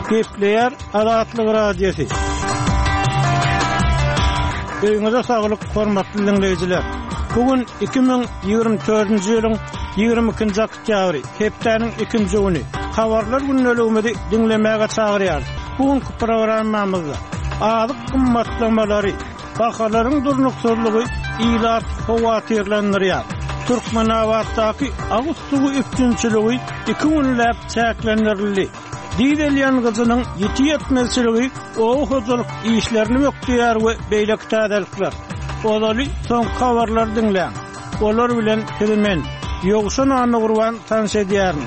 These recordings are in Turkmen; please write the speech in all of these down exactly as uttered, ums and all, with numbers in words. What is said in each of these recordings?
Gepleyer Azatlyk radiosi. Öňüňize saglyk, hormatly dinleýijiler. Bugün iki bin ýygrimi dördünji ýylyň ýygrimi ikinji oktýabry, hepdeniň ikinji güni. Habarlar günnelegini dinlemäge çagyrýar. Bugünkü programmamyzda azyk gymmatlamalary, bahalaryň durnuksuzlygy ýylar howatyrlandyrýar. Türkmenawatdaky Agustugu üpçünçiligi iki günläp çäklendirildi. Diýilýän gyzynyň ýetýetmezçiligi o hojalyk işlerini mökdiýär we beýle täzelikler. Olaly soň habarlar dinleň. Olar bilen Hilmen ýogşan anygurwan tanış edýär.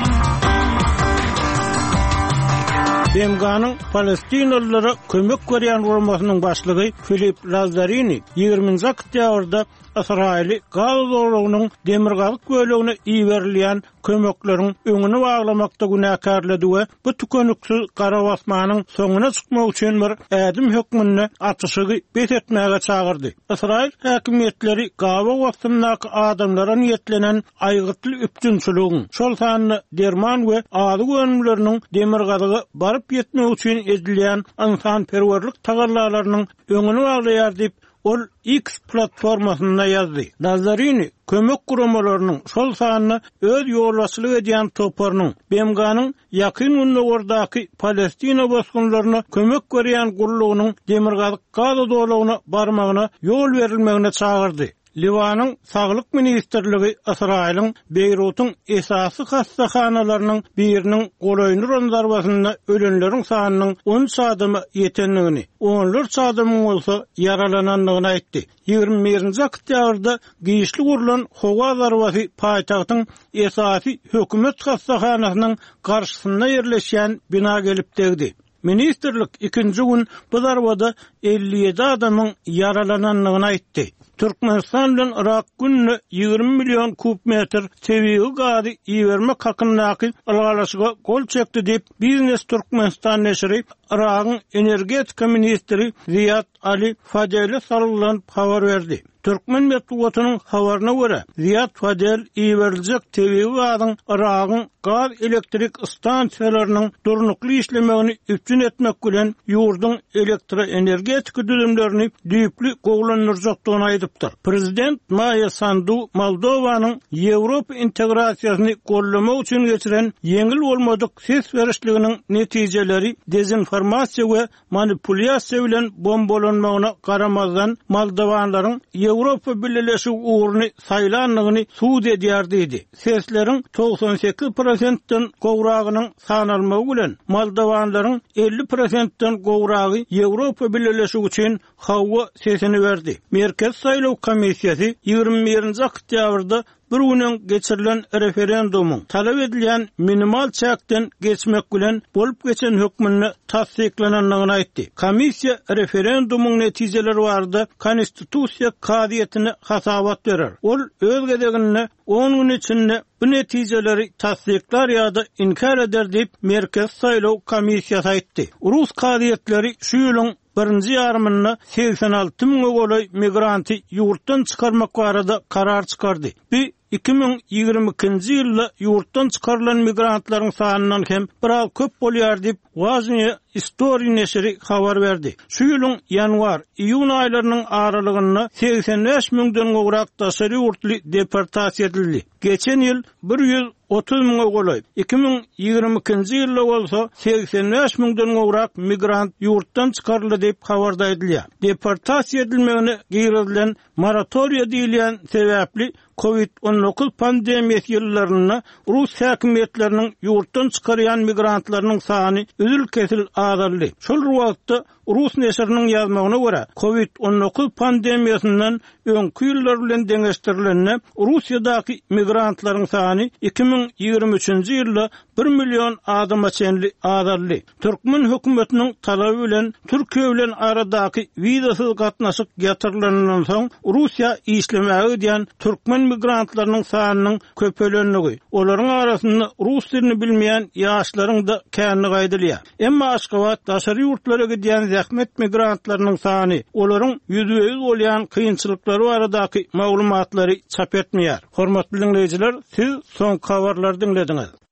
Bemganyň Palestinalylary kömek berýän guramasynyň başlygy Filip Lazzarini ýygrimiňji oktýabrda İsraili Gazawlagynyň demirgalyk bölegine iýerilýän kömekleriň öňüni baglamakda günäkärledi we bu tükönüksiz gara basmanyň soňuna çykmak üçin bir ädim hökmüni atışygy betetmäge çagyrdy. İsrail häkimetleri Gaza wagtyndaky adamlara niýetlenen aýgytly üpçünçiligiň şol sanyny derman we ady gönümleriniň demirgalygy baryp ýetmek üçin edilýän insan-perwerlik tagallalarynyň öňüni baglaýar diýip ol X platformasynda ýazdy. Nazarini kömek guramalarynyň şol sanyny öz ýolbaşçylyk edýän toparnyň Bemganyň ýakyn günlerdaky Palestina bosgunlaryna kömek berýän gurulugynyň demirgalyk Gaza dowlatyna barmagyna ýol berilmegine çagyrdy. Liwanyň Saglyk Ministrligi Israiliň Beýrutyň esasy hastahanalarynyň biriniň golaýnyr zarbasyna ölenleriň sanynyň on adamy ýetenligini, onlarca adamyň bolsa yaralananlygyny aýtdy. ýygrimi birinji oktýabrda giýişli gurulan howa zarbasy paýtagtyň esasy hökümet hastahanasynyň garşysynda ýerleşýän bina gelip degdi. Ministrlik ikinji gün bu zarbada elli ýedi adamyň yaralananlygyny aýtdy. Türkmenistan bilen Irak günne ýygrimi million kub metr tebiği gazy iýermek hakyndaky algalaşyga gol çekdi diýip Biznes Türkmenistan neşri Irak'ın energetika ministri Ziyad Ali Fadeli salylan habar berdi. Türkmen medeniýetiniň habaryna görä, Ziyad Fadel iýeriljek tebiği gazyň Irak'ın gaz elektrik stansiýalarynyň durnukly işlemegini üpçün etmek bilen ýurduň elektroenergetika düzümlerini düýpli gowlanyrjakdygyny aýdypdyr. Prezident Maya Sandu Moldowanyň Ýewropa integrasiýasyny gollamak üçin geçiren ýeňil bolmadyk ses berişliginiň netijeleri dezinformasiýa we manipulyasiýa bilen bombalanmagyna garamazdan Moldowanlaryň Ýewropa Birleşigi uğruny saýlanlygyny suud edýär diýdi. Sesleriň doksan sekiz prosentden gowragynyň sanalmagy bilen Moldowanlaryň elli prosentden gowragy Ýewropa Birleşigi üçin hawa sesini berdi. Merkez saýlaw komissiýasy ýygrimi birinji oktýabrda bir günden geçirilen referendumyň talap edilýän minimal çäkden geçmek bilen bolup geçen hökmüni tasdiklananlygyny aýtdy. Komissiýa referendumyň netijeleri barada konstitusiýa kadiýetini hasabat berer. Ol öz gedegini on gün içinde bu netijeleri tasdiklar ýa-da inkar eder diýip Merkez saýlaw komissiýasy aýtdy. Rus kadiýetleri şu ýylyň birinji ýarmyny seksen alty ming golaý migranty ýurtdan çykarmak barada karar çykardy. Bu iki bin ýygrimi ikinji ýylda ýurtdan çykarylan migrantlaryň sanynyň hem biraz köp bolýar diýip Washington Story neşri habar berdi. Şu ýylyň ýanwar, iýun aýlarynyň aralygyna seksen beş mingden gowrak daşary ýurtly deportasiýa edildi. Geçen ýyl bir ýüz otuz ming golaý. iki bin ýygrimi ikinji ýylda bolsa seksen beş mingden gowrak migrant ýurtdan çykaryldy diýip habarda edilýär. Deportasiýa edilmegine giýrilen moratoriýa diýilen sebäpli covid on dokuz pandemiýasy ýyllaryna Rus häkimetleriniň ýurtdan çykarýan migrantlarynyň sany üzül kesil azaldy. Şol wagtda Rus neşriniň ýazmagyna görä, covid on dokuz pandemiýasyndan öňkü ýyllar bilen deňeşdirilenne Russiýadaky migrantlaryň sany iki bin ýygrimi üçinji ýylda bir million adama çenli azaldy. Türkmen hökümetiniň talaby bilen Türkiýe bilen aradaky wizasyz gatnaşyk ýatyrylandan soň Russiýa işlemäge edýän türkmen migrantlarynyň sanynyň köpelenligi, olaryň arasynda rus dilini bilmeýän ýaşlaryň da känni gaýdylýar. Emma Aşgabat daşary ýurtlara gidýän zähmet migrantlarynyň sany, olaryň ýüzüňiz bolýan kynçylyklary baradaky maglumatlary çap etmeýär. Hormatly dinleýijiler, siz soň habarlary dinlediňiz.